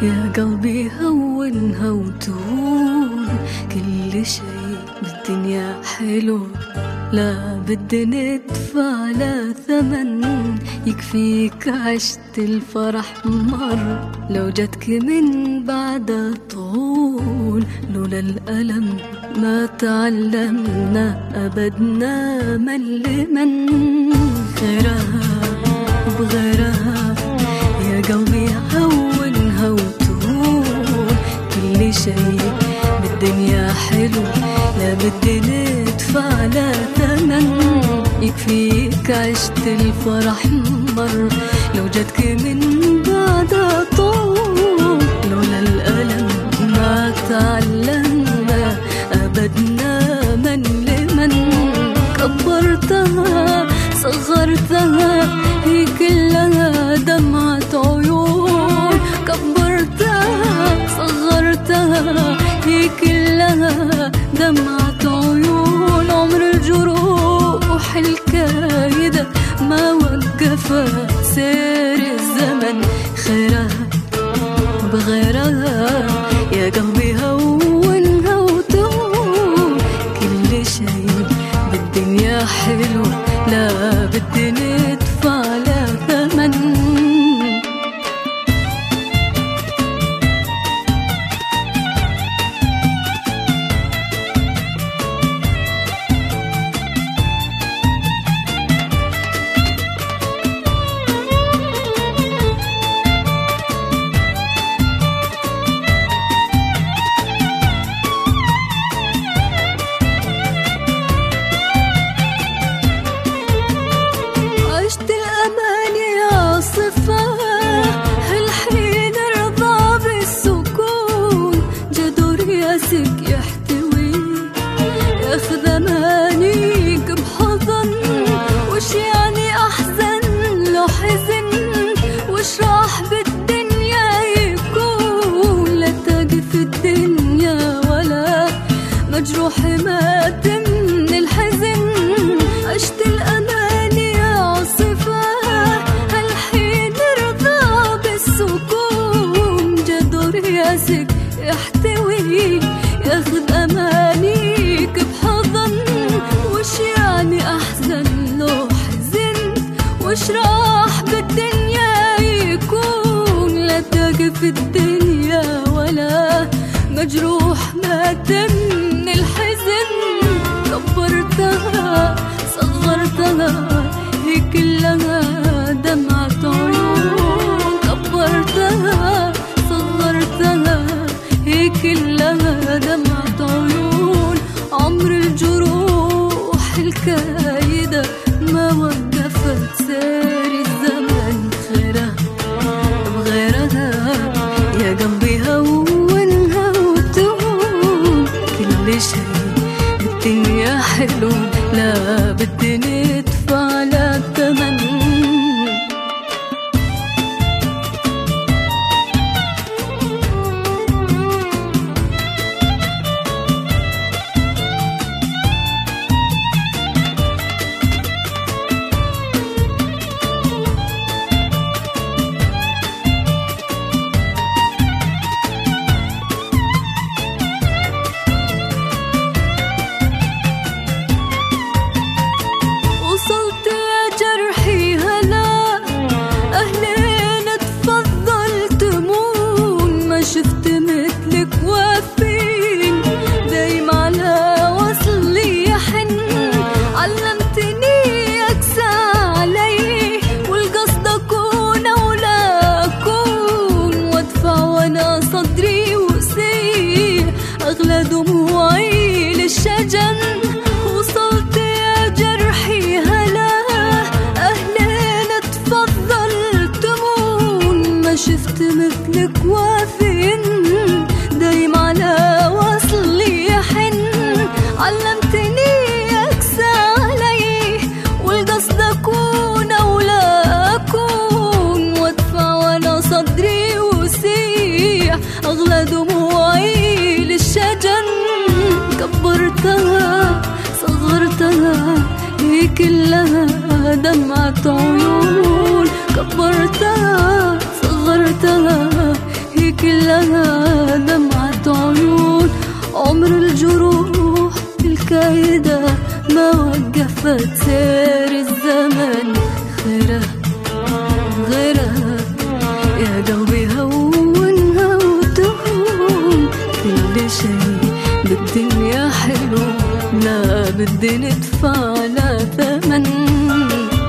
يا قلبي هونها وتهون، كل شي بالدنيا حلو، لا بدي ندفع لا ثمن، يكفيك عشت الفرح مر، لو جتك من بعد طول، لولا الألم ما تعلمنا أبدنا من لمن، غيرها وبغيرها يا قلبي هونها وتهون، كل شي بالدنيا حلو، لا بدي ندفع لا ثمن، يكفيك عشت الفرح مر، لو جتك من بعد طول، لولا الألم ما تعلمنا أبدنا من لمن، كبرتها صغرتها هي كلها دمعة عيون، كبرتها صغرتها هي كلها دمعة عيون، عمر الجروح الكايدة ما وقفها سير الزمن، خيرها بغيرها يا قلبي هونها وتهون، كل شي بالدنيا حلو، لا بدي ندفع لا ثمن. عشت الأماني عاصفة هالحين ارضى بالسكون، جدور ياسك يحتوي ياخذ أمانيك بحضن، وش يعني أحزن لو حزن، وش راح بالدنيا يكون، لا تقف الدنيا ولا مجروح مات من الحزن، عشت الأماني عاصفة هالحين ارضى بالسكون، جدور ياسك يحتوي ياخذ أمانيك بحضن، وش يعني أحزن لو حزن، وش راح بالدنيا يكون، لا تقف الدنيا ولا مجروح مات من الحزن، كبرتها صغرتها هي كلها دمعة عيون، كبرتها صغرتها هي كلها دمعة عيون، عمر الجروح الكايدة ما وقفت سير الزمن، خيرها بغيرها يا قلبي هونها وتهون، كل شي بالدنيا حلو، لا بدي ندفع لا ثمن. وصلت يا جرحي هلا أهلين تفضل تمون، ما شفت مثلك وافين دايم على وصلي يحن، علمتني أقسى علي والقصد أكون أو لا أكون، وأدفع وأنا صدري وسيح أغلى دموعي للشجن، وصلت يا جرحي هلا أهلين تفضل تمون، ما شفت مثلك وافين دايم على وصلي يحن، علمتني أقسى علي والقصد أكون أو لا أكون، وأدفع وأنا صدري وسيح أغلى دموعي للشجن، كبرتها صغرتها هي كلها دمعة عيون، كبرتها صغرتها هي كلها كلها دمعة عيون. عمر الجروح الكايدة ما وقفت سير الزمن. غيرها يا قلبي هونها وتهون. كل شيء بالدنيا حلو، لا بدي ندفع لا ثمن.